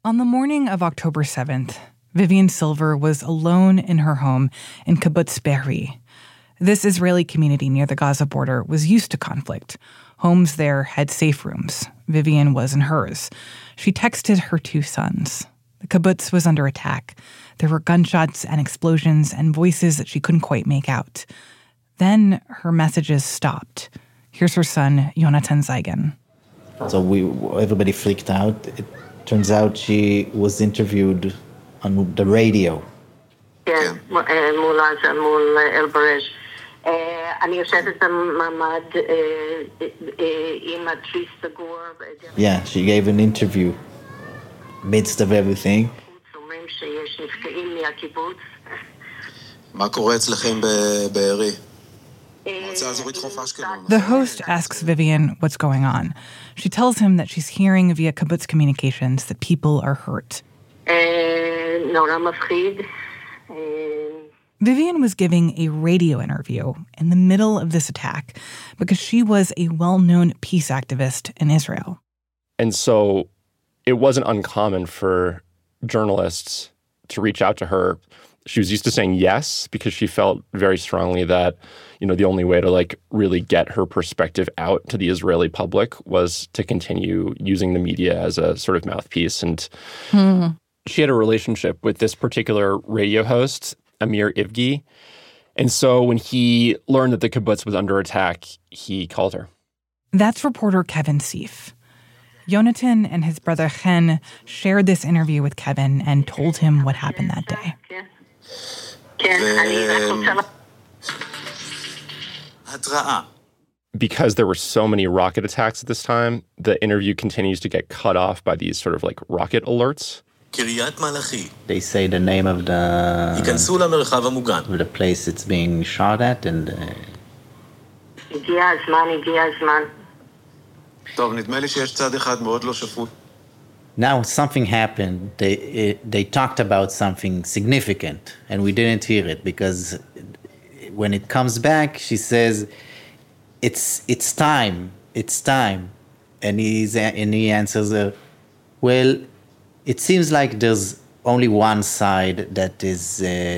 On the morning of October 7th, Vivian Silver was alone in her home in Kibbutz Be'eri. This Israeli community near the Gaza border was used to conflict. Homes there had safe rooms. Vivian was in hers. She texted her two sons. The kibbutz was under attack. There were gunshots and explosions and voices that she couldn't quite make out. Then her messages stopped. Here's her son, Yonatan Zeigen. So everybody freaked out. It turns out she was interviewed on the radio. כן, מול עזה, מול אלברש. אני יושבת בממ"ד עם התריס סגור. Yeah, she gave an interview midst of everything. אומרים שיש נפגעים מהקיבוץ. מה קורה אצלכם בבארי? The host asks Vivian what's going on. She tells him that she's hearing via kibbutz communications that people are hurt. נורא מפחיד. Vivian was giving a radio interview in the middle of this attack because she was a well-known peace activist in Israel. And so it wasn't uncommon for journalists to reach out to her. She was used to saying yes because she felt very strongly that, the only way to really get her perspective out to the Israeli public was to continue using the media as a sort of mouthpiece. And she had a relationship with this particular radio host, Amir Ivgi. And so when he learned that the kibbutz was under attack, he called her. That's reporter Kevin Seif. Yonatan and his brother Chen shared this interview with Kevin and told him what happened that day. Because there were so many rocket attacks at this time, the interview continues to get cut off by these sort of rocket alerts. They say the name of the place it's being shot at and... Now something happened. They talked about something significant and we didn't hear it because when it comes back, she says, it's time. And he answers, well, it seems like there's only one side that is...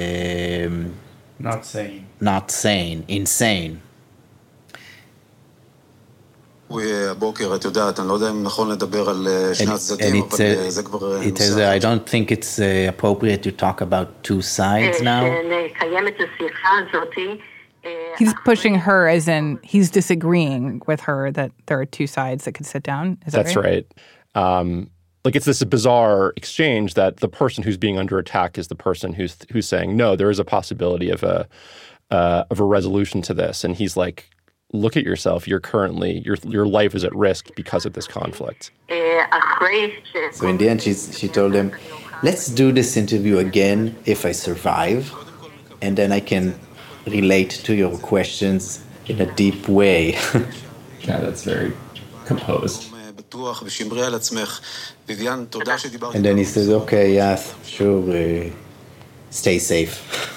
not sane. Not sane, insane. I don't think it's appropriate to talk about two sides now. He's pushing her as in he's disagreeing with her that there are two sides that could sit down. Is that That's right. It's this bizarre exchange that the person who's being under attack is the person who's saying, no, there is a possibility of a resolution to this. And he's like, look at yourself. You're currently, your life is at risk because of this conflict. So in the end, she told him, let's do this interview again if I survive, and then I can relate to your questions in a deep way. Yeah, that's very composed. And then he says, okay, yes, sure, stay safe.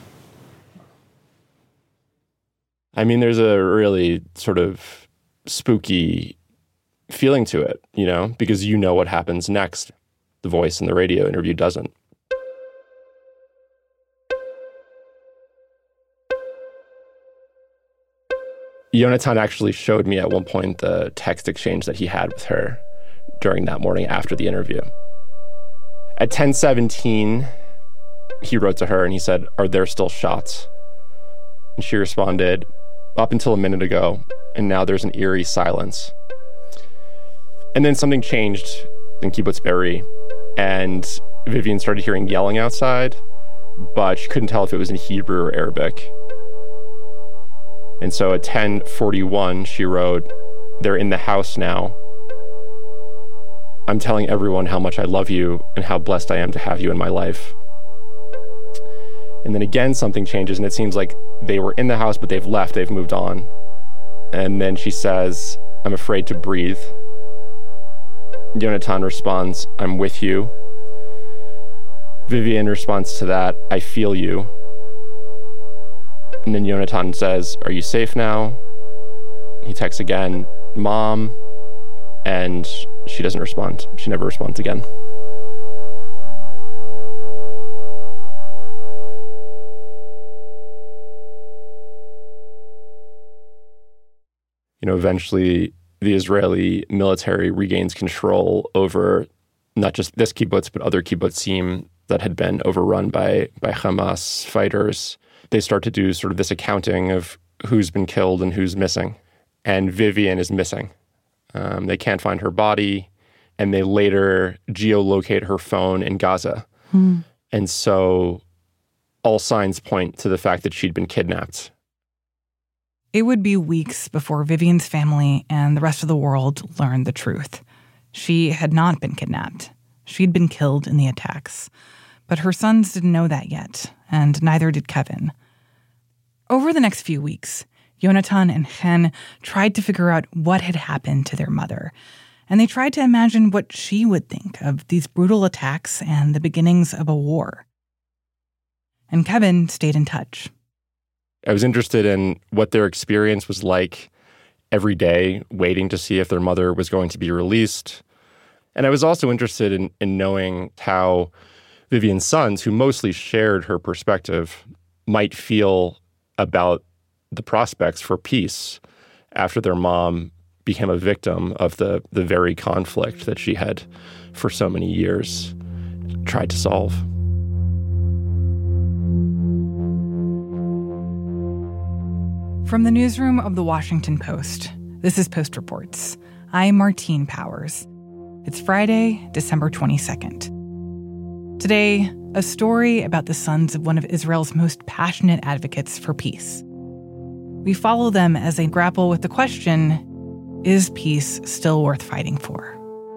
I mean, there's a really sort of spooky feeling to it, because you know what happens next. The voice in the radio interview doesn't. Yonatan actually showed me at one point the text exchange that he had with her during that morning after the interview. At 10:17, he wrote to her and he said, "Are there still shots?" And she responded, "Up until a minute ago, and now there's an eerie silence." And then something changed in Kibbutz Be'eri, and Vivian started hearing yelling outside, but she couldn't tell if it was in Hebrew or Arabic. And so at 10:41, she wrote, "They're in the house now. I'm telling everyone how much I love you and how blessed I am to have you in my life." And then again, something changes, and it seems like they were in the house, but they've left, they've moved on. And then she says, "I'm afraid to breathe." Yonatan responds, "I'm with you." Vivian responds to that, "I feel you." And then Yonatan says, "Are you safe now?" He texts again, "Mom," and she doesn't respond. She never responds again. Eventually the Israeli military regains control over not just this kibbutz, but other kibbutzim that had been overrun by Hamas fighters. They start to do sort of this accounting of who's been killed and who's missing. And Vivian is missing. They can't find her body, and they later geolocate her phone in Gaza. And so all signs point to the fact that she'd been kidnapped. It would be weeks before Vivian's family and the rest of the world learned the truth. She had not been kidnapped. She'd been killed in the attacks. But her sons didn't know that yet, and neither did Kevin. Over the next few weeks, Yonatan and Chen tried to figure out what had happened to their mother, and they tried to imagine what she would think of these brutal attacks and the beginnings of a war. And Kevin stayed in touch. I was interested in what their experience was like every day, waiting to see if their mother was going to be released. And I was also interested in knowing how Vivian's sons, who mostly shared her perspective, might feel about the prospects for peace after their mom became a victim of the very conflict that she had, for so many years, tried to solve. From the newsroom of The Washington Post, this is Post Reports. I'm Martine Powers. It's Friday, December 22nd. Today, a story about the sons of one of Israel's most passionate advocates for peace. We follow them as they grapple with the question, is peace still worth fighting for?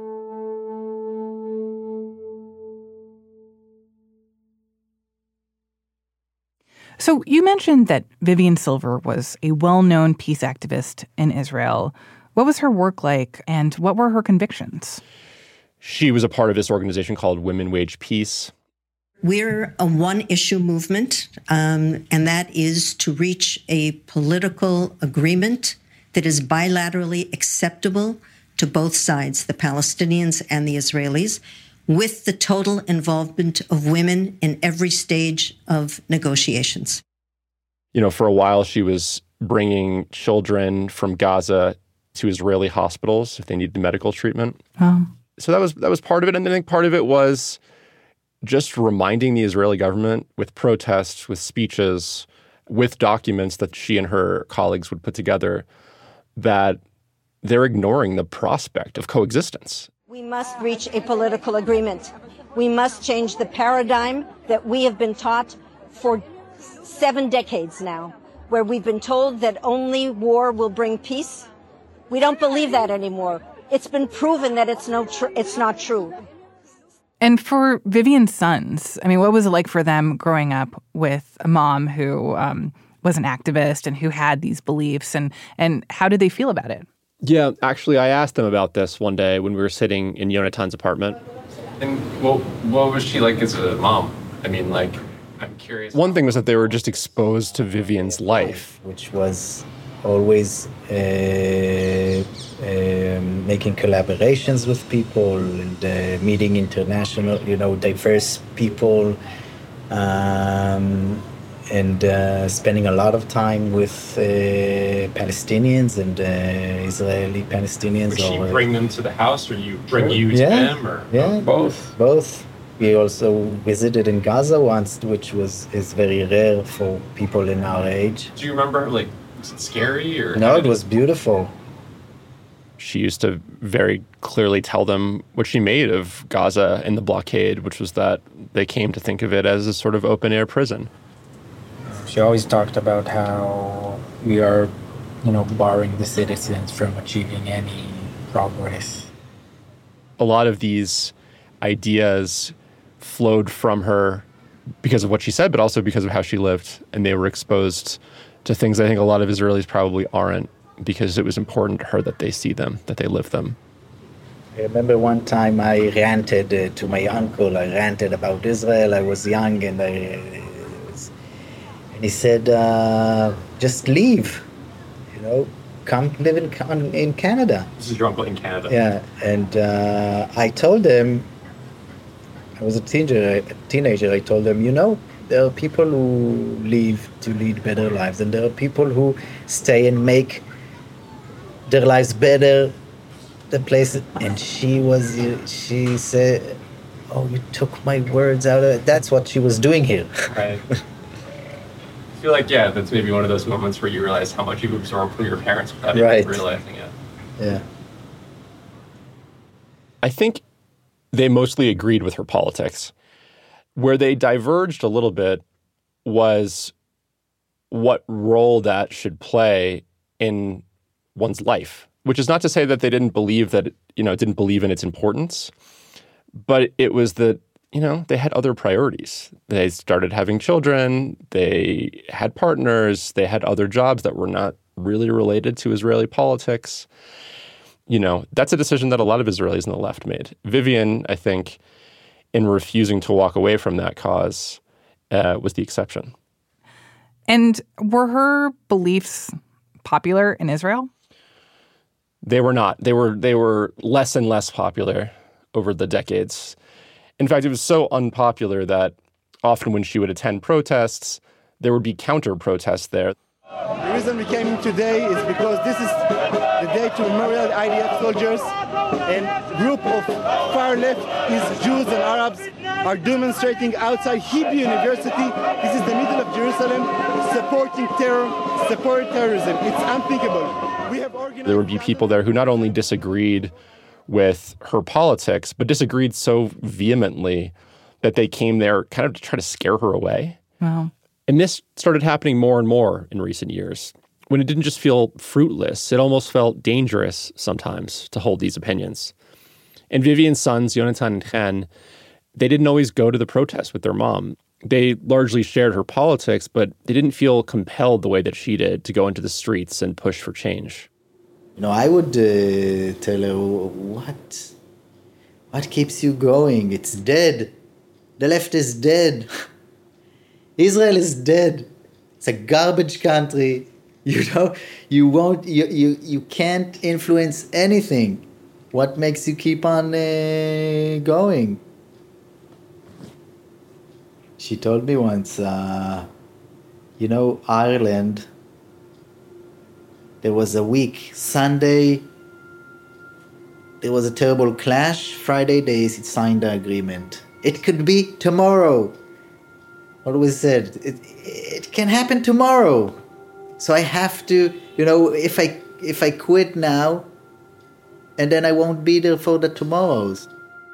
So you mentioned that Vivian Silver was a well-known peace activist in Israel. What was her work like, and what were her convictions? She was a part of this organization called Women Wage Peace. We're a one-issue movement, and that is to reach a political agreement that is bilaterally acceptable to both sides, the Palestinians and the Israelis, with the total involvement of women in every stage of negotiations. For a while, she was bringing children from Gaza to Israeli hospitals if they needed medical treatment. Oh. So that was part of it. And I think part of it was just reminding the Israeli government with protests, with speeches, with documents that she and her colleagues would put together that they're ignoring the prospect of coexistence. We must reach a political agreement. We must change the paradigm that we have been taught for 7 decades now, where we've been told that only war will bring peace. We don't believe that anymore. It's been proven that it's not true. And for Vivian's sons, what was it like for them growing up with a mom who was an activist and who had these beliefs, and how did they feel about it? Yeah, actually, I asked them about this one day when we were sitting in Yonatan's apartment. And what was she like as a mom? I'm curious. One thing was that they were just exposed to Vivian's life, which was always making collaborations with people and meeting international, diverse people, and spending a lot of time with Palestinians and Israeli Palestinians. Would she bring them to the house, or you bring you to them, or both? Both. We also visited in Gaza once, which is very rare for people in our age. Do you remember, was it scary? Or no, it was beautiful. She used to very clearly tell them what she made of Gaza and the blockade, which was that they came to think of it as a sort of open-air prison. She always talked about how we are, barring the citizens from achieving any progress. A lot of these ideas flowed from her because of what she said, but also because of how she lived. And they were exposed to things I think a lot of Israelis probably aren't, because it was important to her that they see them, that they live them. I remember one time I ranted to my uncle. I ranted about Israel. I was young, and he said, just leave, come live in Canada. This is your uncle in Canada? Yeah, and I told him, I was a teenager, I told him, there are people who leave to lead better lives, and there are people who stay and make their lives better, the place. And she said, "Oh, you took my words out of it." That's what she was doing here. Right. I feel like, yeah, that's maybe one of those moments where you realize how much you've absorbed from your parents without even realizing it. Yeah. I think they mostly agreed with her politics. Where they diverged a little bit was what role that should play in one's life, which is not to say that they didn't believe that, didn't believe in its importance, but it was that, they had other priorities. They started having children, they had partners, they had other jobs that were not really related to Israeli politics. That's a decision that a lot of Israelis on the left made. Vivian, I think, in refusing to walk away from that cause, was the exception. And were her beliefs popular in Israel? They were not. They were less and less popular over the decades. In fact, it was so unpopular that often when she would attend protests, there would be counter-protests there. The reason we came today is because this is the day to memorialize IDF soldiers, and group of far left Jews and Arabs are demonstrating outside Hebrew University. This is the middle of Jerusalem, supporting terror, supporting terrorism. It's unthinkable. There would be people there who not only disagreed with her politics, but disagreed so vehemently that they came there kind of to try to scare her away. Wow. And this started happening more and more in recent years. When it didn't just feel fruitless, it almost felt dangerous sometimes to hold these opinions. And Vivian's sons, Yonatan and Chen, they didn't always go to the protests with their mom. They largely shared her politics, but they didn't feel compelled the way that she did to go into the streets and push for change. I would tell her, what keeps you going? It's dead. The left is dead. Israel is dead. It's a garbage country. You can't influence anything. What makes you keep on going? She told me once, Ireland, there was a week, Sunday, there was a terrible clash. Friday, they signed the agreement. It could be tomorrow. Always said, it can happen tomorrow. So I have to, if I quit now, and then I won't be there for the tomorrows.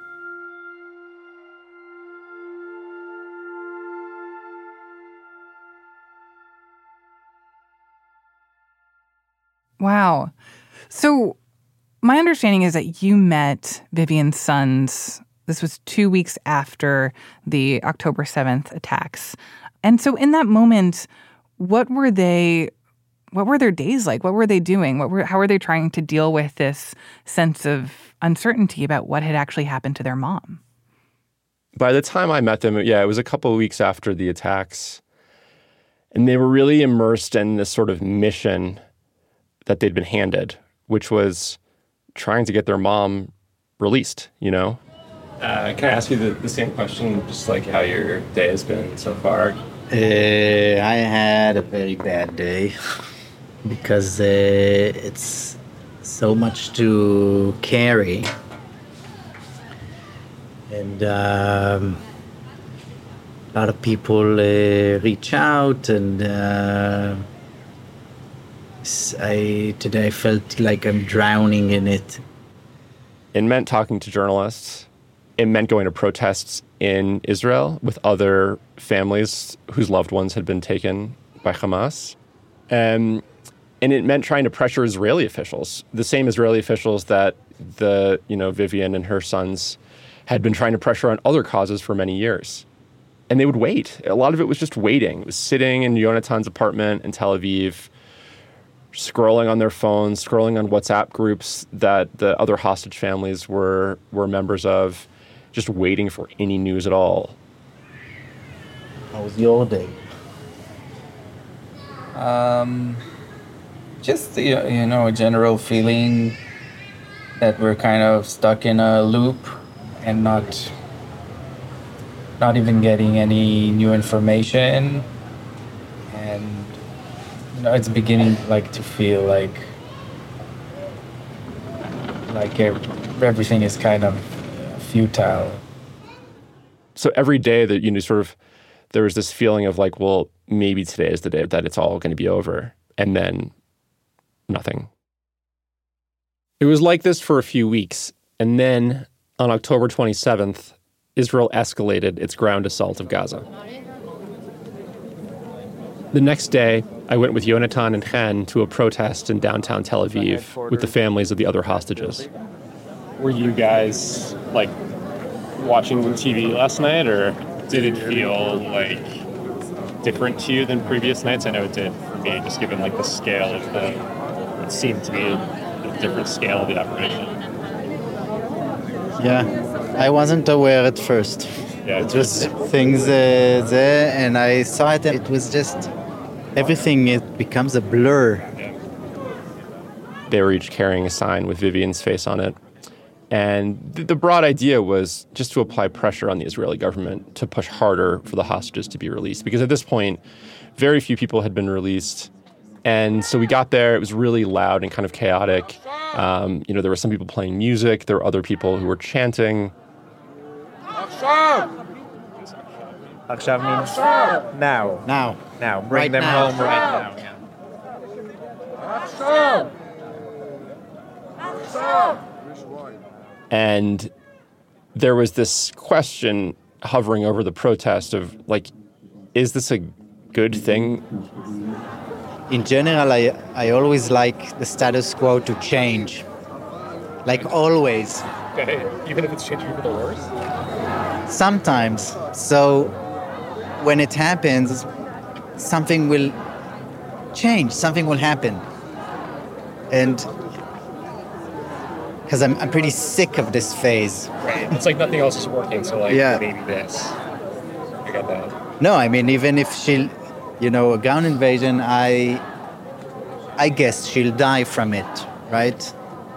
Wow. So my understanding is that you met Vivian's sons. This was 2 weeks after the October 7th attacks. And so in that moment, what were their days like? What were they doing? How were they trying to deal with this sense of uncertainty about what had actually happened to their mom? By the time I met them, it was a couple of weeks after the attacks. And they were really immersed in this sort of mission that they'd been handed, which was trying to get their mom released, Can I ask you the same question, just like how your day has been so far? I had a very bad day because it's so much to carry. And a lot of people reach out, and today I felt like I'm drowning in it. It meant talking to journalists. It meant going to protests in Israel with other families whose loved ones had been taken by Hamas. And it meant trying to pressure Israeli officials, the same Israeli officials that Vivian and her sons had been trying to pressure on other causes for many years. And they would wait. A lot of it was just waiting. It was sitting in Yonatan's apartment in Tel Aviv, scrolling on their phones, scrolling on WhatsApp groups that the other hostage families were members of, just waiting for any news at all. How was your day? Just a general feeling that we're kind of stuck in a loop and not even getting any new information, and it's beginning to feel like like everything is kind of futile. So every day that, there was this feeling of like, well, maybe today is the day that it's all going to be over. And then nothing. It was like this for a few weeks. And then on October 27th, Israel escalated its ground assault of Gaza. The next day, I went with Yonatan and Chen to a protest in downtown Tel Aviv with the families of the other hostages. Were you guys, watching TV last night, or did it feel, different to you than previous nights? I know it did for me, just given, the scale of it seemed to be a different scale of the operation. Yeah, I wasn't aware at first. Yeah, it was things there, and I saw it, and it was just everything. It becomes a blur. Yeah. They were each carrying a sign with Vivian's face on it, and the broad idea was just to apply pressure on the Israeli government to push harder for the hostages to be released. Because at this point, very few people had been released, and so we got there. It was really loud and kind of chaotic. There were some people playing music. There were other people who were chanting. Achshav means now. Now. Bring Right them now. home right now. And there was this question hovering over the protest of, is this a good thing? In general, I always like the status quo to change. Always. Okay, even if it's changing for the worse? Sometimes. So when it happens, something will change, something will happen. And because I'm pretty sick of this phase. Right. It's like nothing else is working, so maybe this. I got that. No, I mean, even if she'll, a ground invasion, I guess she'll die from it, right?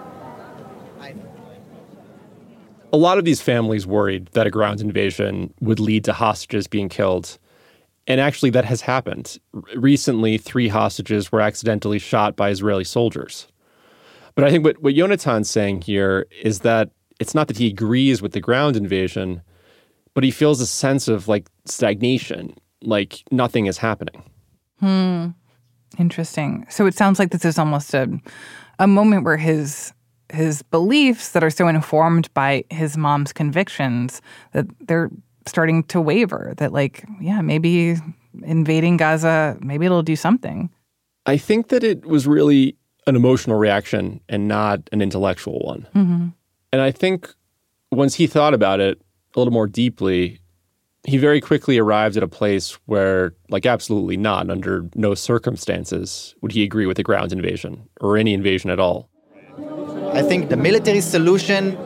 A lot of these families worried that a ground invasion would lead to hostages being killed. And actually, that has happened. Recently, 3 hostages were accidentally shot by Israeli soldiers. But I think what Yonatan's saying here is that it's not that he agrees with the ground invasion, but he feels a sense of, stagnation, nothing is happening. Interesting. So it sounds like this is almost a moment where his beliefs that are so informed by his mom's convictions that they're starting to waver, that maybe invading Gaza, maybe it'll do something. I think that it was really an emotional reaction and not an intellectual one. Mm-hmm. And I think once he thought about it a little more deeply, he very quickly arrived at a place where, absolutely not, under no circumstances would he agree with a ground invasion or any invasion at all. I think the military solution,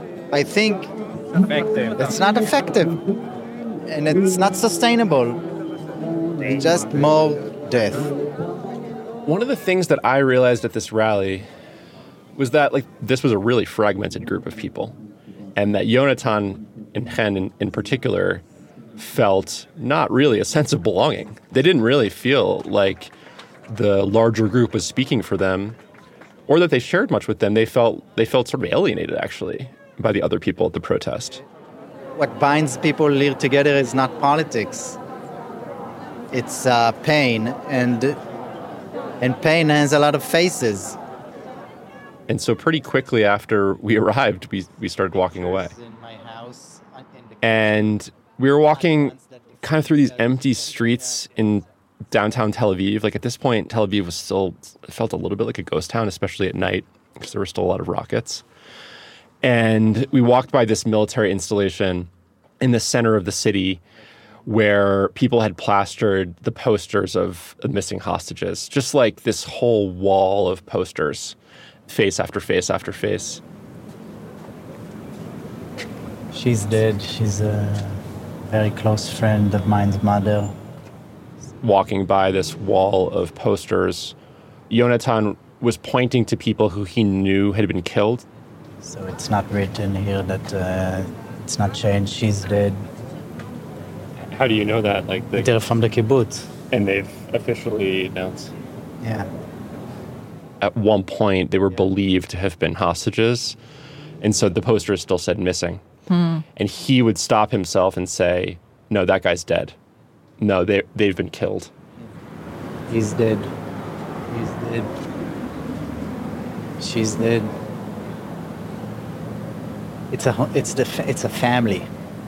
it's not effective. And it's not sustainable. Just more death. One of the things that I realized at this rally was that this was a really fragmented group of people, and that Yonatan and Chen in particular felt not really a sense of belonging. They didn't really feel like the larger group was speaking for them, or that they shared much with them. They felt sort of alienated, actually, by the other people at the protest. What binds people here together is not politics. It's pain, and pain has a lot of faces. And so pretty quickly after we arrived, we started walking away. And we were walking kind of through these empty streets in downtown Tel Aviv. At this point, Tel Aviv felt a little bit like a ghost town, especially at night, because there were still a lot of rockets. And we walked by this military installation in the center of the city where people had plastered the posters of missing hostages, just this whole wall of posters, face after face after face. She's dead. She's a very close friend of mine's mother. Walking by this wall of posters, Yonatan was pointing to people who he knew had been killed. So it's not written here that it's not changed. She's dead. How do you know that? They're from the kibbutz. And they've officially announced? Yeah. At one point, they were believed to have been hostages, And so the poster still said missing. And he would stop himself and say, no, that guy's dead. No, they've been killed. He's dead. He's dead. She's dead. It's a family.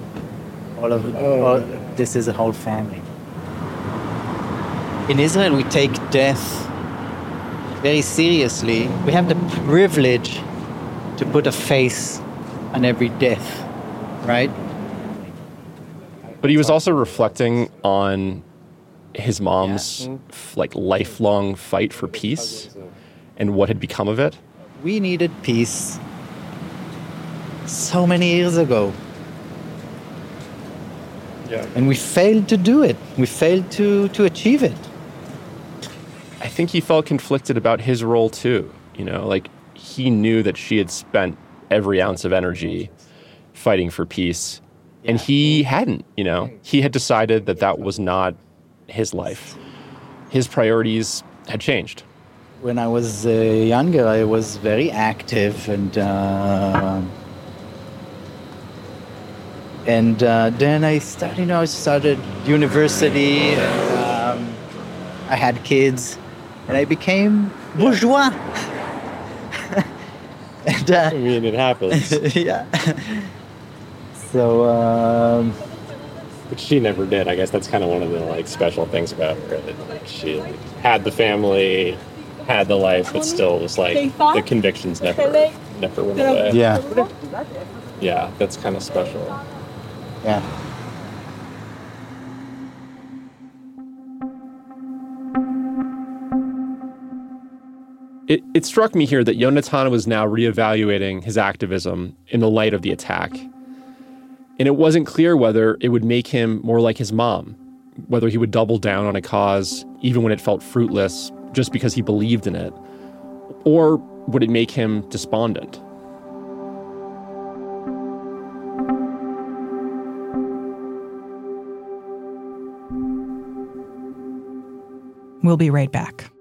This is a whole family. In Israel, we take death very seriously. We have the privilege to put a face on every death, right? But he was also reflecting on his mom's lifelong fight for peace and what had become of it. We needed peace so many years ago. Yeah. And we failed to do it. We failed to achieve it. I think he felt conflicted about his role too. He knew that she had spent every ounce of energy fighting for peace, and he hadn't. He had decided that was not his life. His priorities had changed. When I was younger, I was very active, and then I started university, and I had kids, and I became bourgeois. And, I mean, it happens. Yeah. So, But she never did. I guess that's kind of one of the special things about her. That she had the family, had the life, but still was the convictions never went away. Yeah. Yeah, that's kind of special. Yeah. It struck me here that Yonatan was now reevaluating his activism in the light of the attack. And it wasn't clear whether it would make him more like his mom, whether he would double down on a cause even when it felt fruitless just because he believed in it, or would it make him despondent? We'll be right back.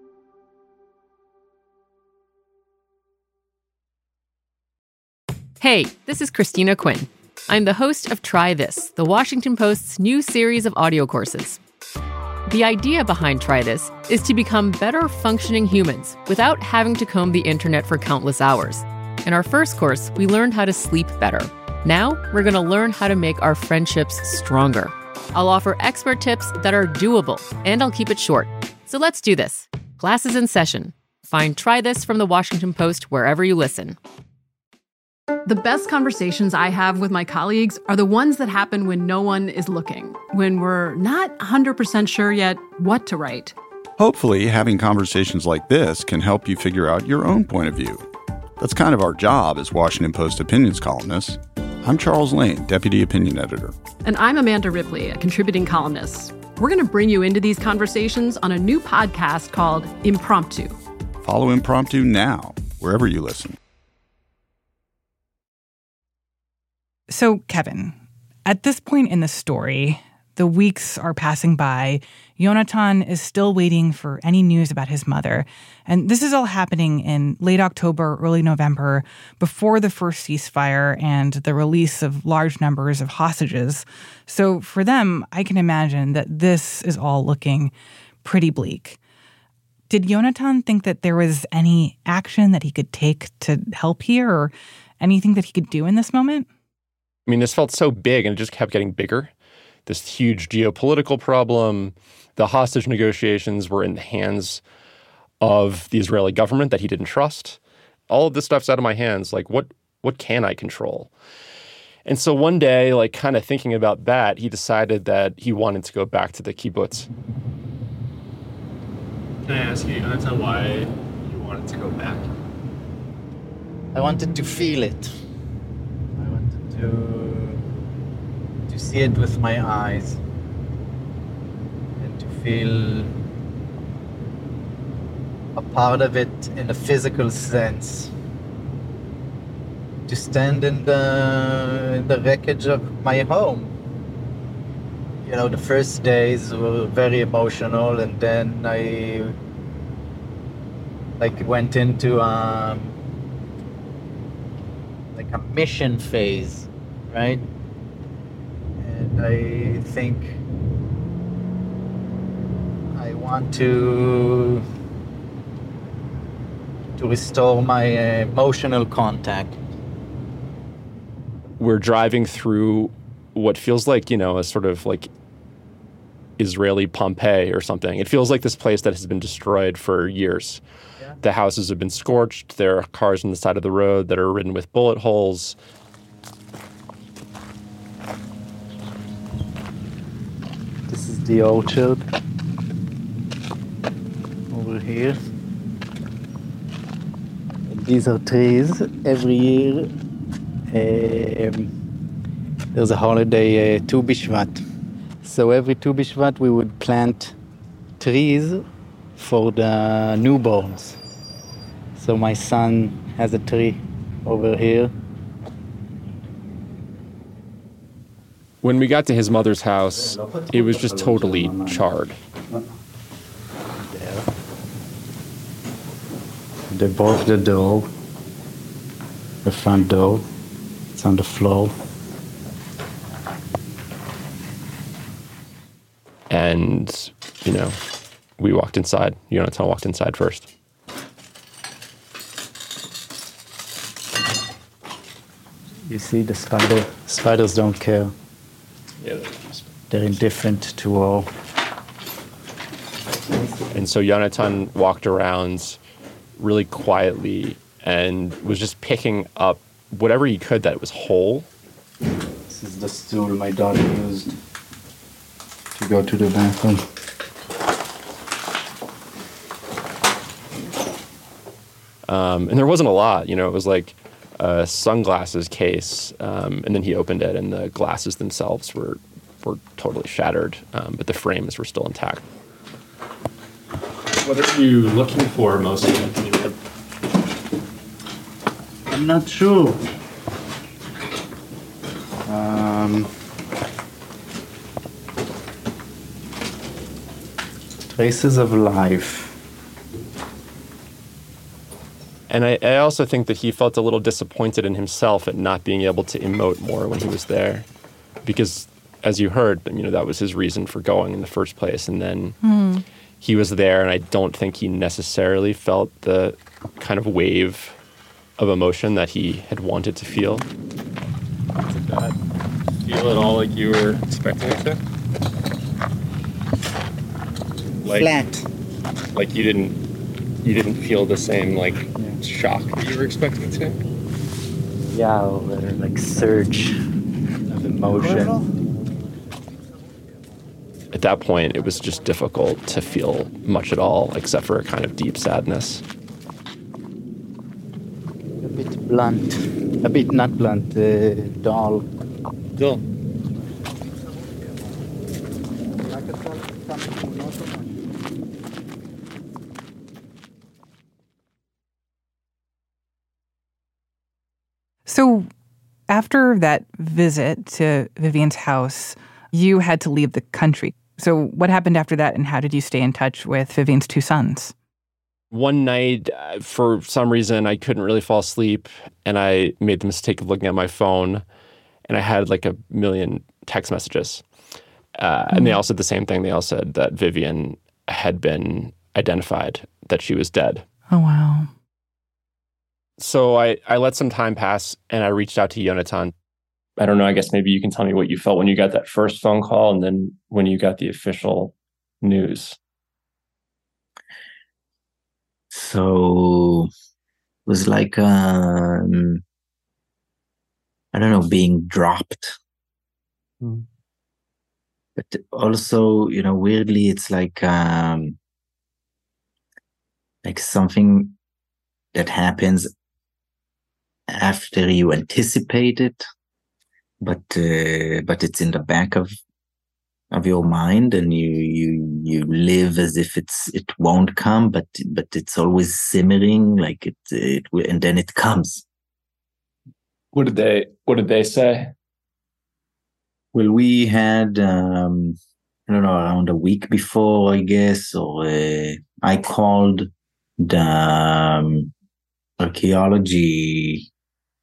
Hey, this is Christina Quinn. I'm the host of Try This, the Washington Post's new series of audio courses. The idea behind Try This is to become better functioning humans without having to comb the internet for countless hours. In our first course, we learned how to sleep better. Now, we're going to learn how to make our friendships stronger. I'll offer expert tips that are doable, and I'll keep it short. So let's do this. Class is in session. Find Try This from the Washington Post wherever you listen. The best conversations I have with my colleagues are the ones that happen when no one is looking, when we're not 100% sure yet what to write. Hopefully, having conversations like this can help you figure out your own point of view. That's kind of our job as Washington Post opinions columnists. I'm Charles Lane, Deputy Opinion Editor. And I'm Amanda Ripley, a contributing columnist. We're going to bring you into these conversations on a new podcast called Impromptu. Follow Impromptu now, wherever you listen. So, Kevin, at this point in the story, the weeks are passing by. Yonatan is still waiting for any news about his mother. And this is all happening in late October, early November, before the first ceasefire and the release of large numbers of hostages. So for them, I can imagine that this is all looking pretty bleak. Did Yonatan think that there was any action that he could take to help here, or anything that he could do in this moment? I mean, this felt so big and it just kept getting bigger. This huge geopolitical problem. The hostage negotiations were in the hands of the Israeli government that he didn't trust. All of this stuff's out of my hands. What can I control? And so one day, kind of thinking about that, he decided that he wanted to go back to the kibbutz. Can I ask you, Yonatan, why you wanted to go back? I wanted to feel it. I wanted to see it with my eyes and to feel a part of it in a physical sense. To stand in the wreckage of my home. You know, the first days were very emotional, and then I went into like a mission phase, right? And I think I want to restore my emotional contact. We're driving through what feels like, a sort of like Israeli Pompeii or something. It feels like this place that has been destroyed for years. Yeah. The houses have been scorched. There are cars on the side of the road that are ridden with bullet holes. This is the orchard over here. And these are trees. Every year there's a holiday, Tu B'Shvat. So every Tu B'Shvat we would plant trees for the newborns. So my son has a tree over here. When we got to his mother's house, it was just totally charred. They broke the door, the front door. It's on the floor. And, we walked inside. Yonatan walked inside first. You see the spider? Spiders don't care. Yeah, they're indifferent to all. And so Yonatan walked around really quietly and was just picking up whatever he could that was whole. This is the stool my daughter used to go to the bathroom. And there wasn't a lot, it was like a sunglasses case, and then he opened it, and the glasses themselves were totally shattered, but the frames were still intact. What are you looking for mostly? I'm not sure. Traces of life. And I also think that he felt a little disappointed in himself at not being able to emote more when he was there. Because, as you heard, that was his reason for going in the first place. And then he was there, and I don't think he necessarily felt the kind of wave of emotion that he had wanted to feel. Did that feel at all like you were expecting it to? Flat. Like you didn't feel the same shock that you were expecting to? Yeah, or like surge of emotion. At that point, it was just difficult to feel much at all, except for a kind of deep sadness. A bit blunt. A bit not blunt, dull. Dull. So after that visit to Vivian's house, you had to leave the country. So what happened after that, and how did you stay in touch with Vivian's two sons? One night, for some reason, I couldn't really fall asleep, and I made the mistake of looking at my phone, and I had like 1 million text messages. And they all said the same thing. They all said that Vivian had been identified, that she was dead. Oh, wow. So I let some time pass, and I reached out to Yonatan. I don't know, I guess maybe you can tell me what you felt when you got that first phone call and then when you got the official news. So it was like, I don't know, being dropped. But also, weirdly, it's like something that happens after you anticipate it, but it's in the back of your mind, and you live as if it won't come, but it's always simmering, like it and then it comes. What did they say? Well, we had I don't know, around a week before, I guess, or I called the archaeology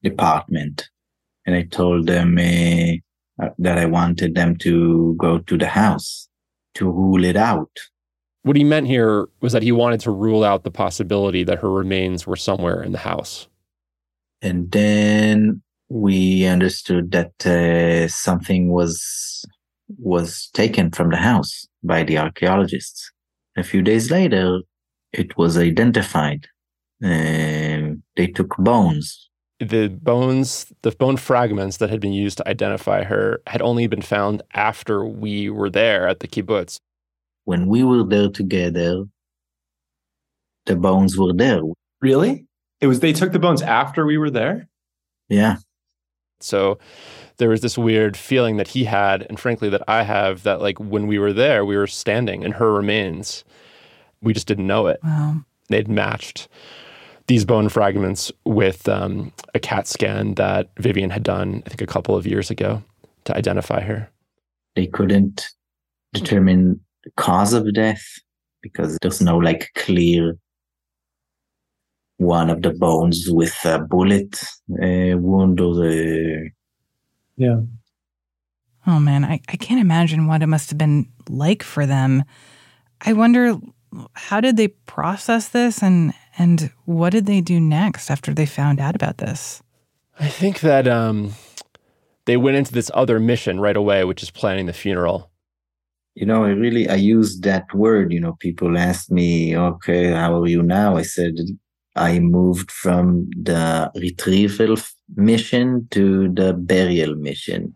department. And I told them that I wanted them to go to the house to rule it out. What he meant here was that he wanted to rule out the possibility that her remains were somewhere in the house. And then we understood that something was taken from the house by the archaeologists. A few days later, it was identified. They took bones. The bone fragments that had been used to identify her had only been found after we were there at the kibbutz. When we were there together, the bones were there. Really? They took the bones after we were there? Yeah. So there was this weird feeling that he had, and frankly that I have, that like when we were there, we were standing in her remains. We just didn't know it. Wow. They'd matched these bone fragments with a CAT scan that Vivian had done, I think, a couple of years ago to identify her. They couldn't determine the cause of death because there's no like clear one of the bones with a bullet wound or the... Yeah. Oh man, I can't imagine what it must have been like for them. I wonder, how did they process this and what did they do next after they found out about this? I think that they went into this other mission right away, which is planning the funeral. I used that word. People asked me, okay, how are you now? I said, I moved from the retrieval mission to the burial mission.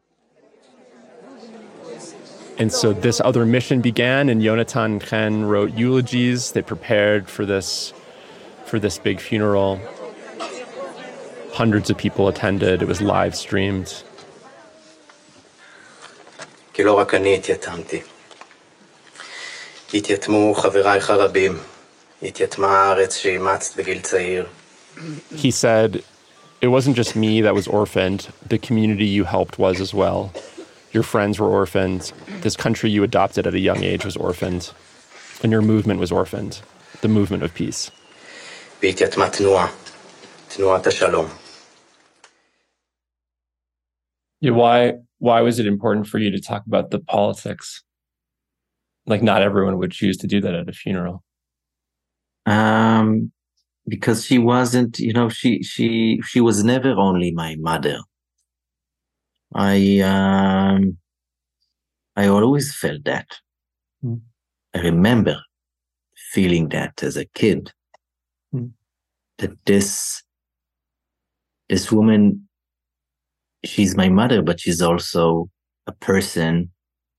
And so this other mission began, and Yonatan and Chen wrote eulogies. They prepared for this big funeral. Hundreds of people attended. It was live streamed. כי לא רק אני התייתמתי. התייתמו חברייך הרבים. התייתמה הארץ שאימצת בגיל צעיר. He said, it wasn't just me that was orphaned. The community you helped was as well. Your friends were orphaned. This country you adopted at a young age was orphaned. And your movement was orphaned. The movement of peace. והתייתמה תנועה. תנועת השלום. Yeah, why was it important for you to talk about the politics? Like, not everyone would choose to do that at a funeral. Because she wasn't, she was never only my mother. I always felt that. I remember feeling that as a kid. That this woman, she's my mother, but she's also a person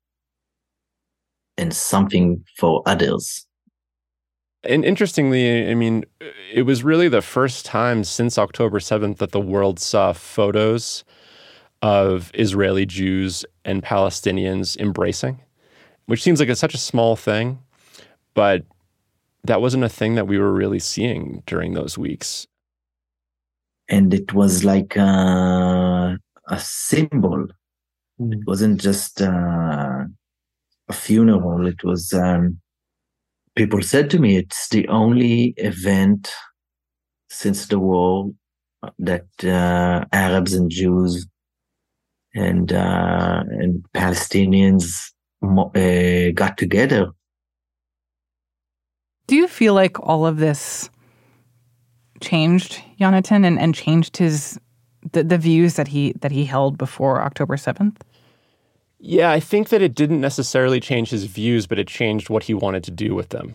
and something for others. And interestingly, I mean, it was really the first time since October 7th that the world saw photos of Israeli Jews and Palestinians embracing, which seems like such a small thing, but that wasn't a thing that we were really seeing during those weeks. And it was like a symbol. It wasn't just a funeral. It was... people said to me, it's the only event since the war that Arabs and Jews and Palestinians got together. Do you feel like all of this changed Yonatan and changed the views that he held before October 7th? Yeah, I think that it didn't necessarily change his views, but it changed what he wanted to do with them.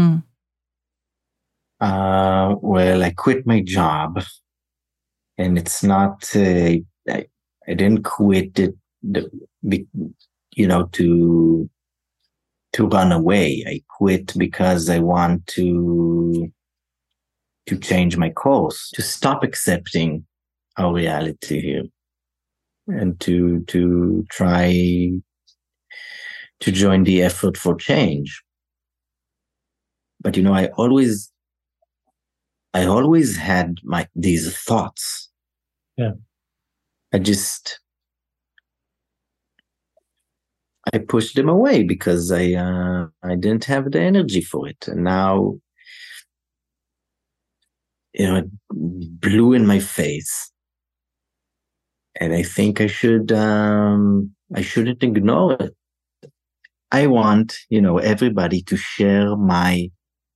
Well, I quit my job, and it's not, I didn't quit it, to run away. I quit because I want to change my course, to stop accepting our reality here. And to try to join the effort for change. But I always had these thoughts. Yeah. I pushed them away because I didn't have the energy for it. And now, it blew in my face. And I think I shouldn't ignore it. I want, everybody to share my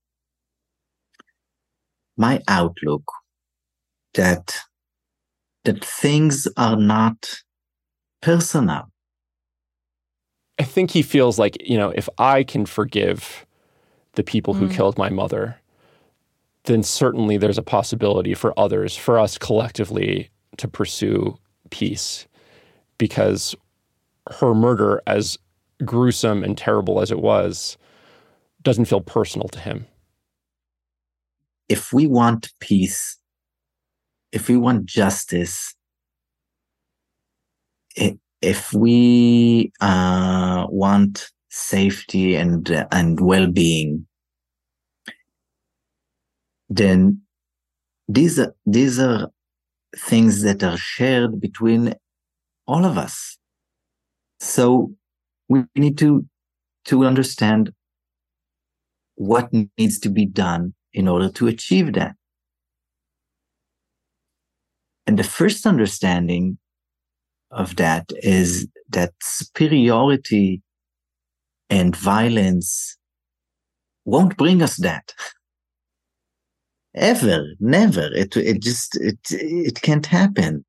outlook that things are not personal. I think he feels like, if I can forgive the people who killed my mother, then certainly there's a possibility for others, for us collectively, to pursue peace. Because her murder, as gruesome and terrible as it was, doesn't feel personal to him. If we want peace, if we want justice, if we want safety and well-being, then these are things that are shared between all of us. So we need to understand what needs to be done in order to achieve that. And the first understanding of that is that superiority and violence won't bring us that. Ever, never. It can't happen.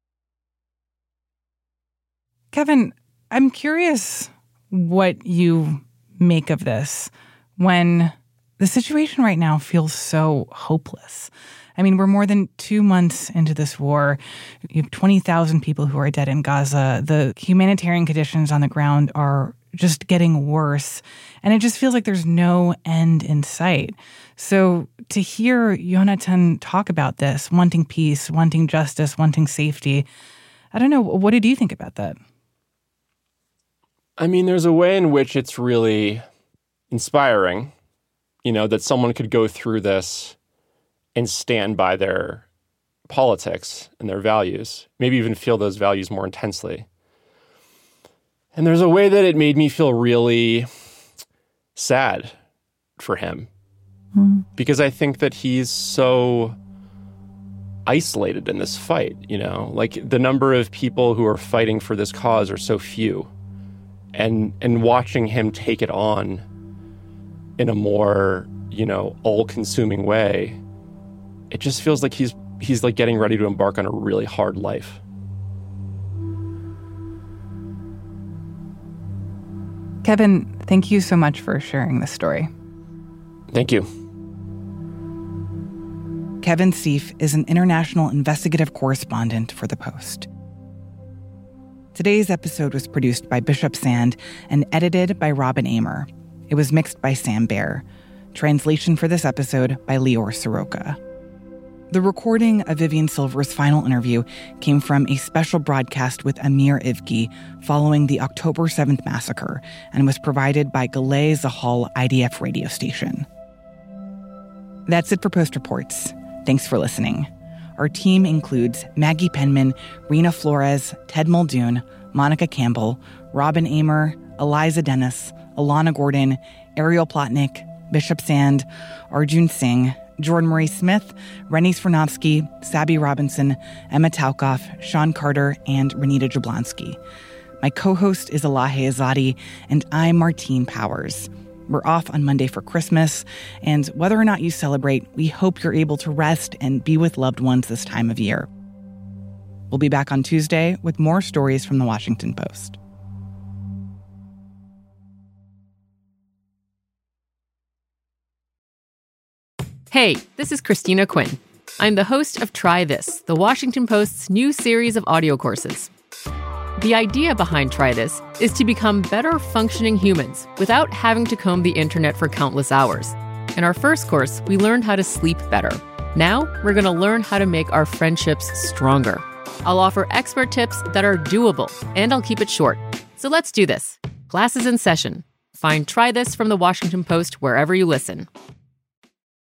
Kevin, I'm curious what you make of this when the situation right now feels so hopeless. I mean, we're more than 2 months into this war. You have 20,000 people who are dead in Gaza. The humanitarian conditions on the ground are just getting worse. And it just feels like there's no end in sight. So to hear Yonatan talk about this, wanting peace, wanting justice, wanting safety, I don't know, what did you think about that? I mean, there's a way in which it's really inspiring, that someone could go through this and stand by their politics and their values, maybe even feel those values more intensely. And there's a way that it made me feel really sad for him, because I think that he's so isolated in this fight, like the number of people who are fighting for this cause are so few. And watching him take it on in a more, all-consuming way, it just feels like he's like getting ready to embark on a really hard life. Kevin, thank you so much for sharing this story. Thank you. Kevin Seif is an international investigative correspondent for The Post. Today's episode was produced by Bishop Sand and edited by Robin Amer. It was mixed by Sam Baer. Translation for this episode by Lior Soroka. The recording of Vivian Silver's final interview came from a special broadcast with Amir Ivki following the October 7th massacre and was provided by Galei Zahal IDF radio station. That's it for Post Reports. Thanks for listening. Our team includes Maggie Penman, Rena Flores, Ted Muldoon, Monica Campbell, Robin Amer, Eliza Dennis, Alana Gordon, Ariel Plotnick, Bishop Sand, Arjun Singh, Jordan Marie Smith, Rennie Svirnovsky, Sabby Robinson, Emma Taukoff, Sean Carter, and Renita Jablonski. My co-host is Elahe Azadi, and I'm Martine Powers. We're off on Monday for Christmas, and whether or not you celebrate, we hope you're able to rest and be with loved ones this time of year. We'll be back on Tuesday with more stories from The Washington Post. Hey, this is Christina Quinn. I'm the host of Try This, The Washington Post's new series of audio courses. The idea behind Try This is to become better functioning humans without having to comb the internet for countless hours. In our first course, we learned how to sleep better. Now, we're going to learn how to make our friendships stronger. I'll offer expert tips that are doable, and I'll keep it short. So let's do this. Class is in session. Find Try This from The Washington Post wherever you listen.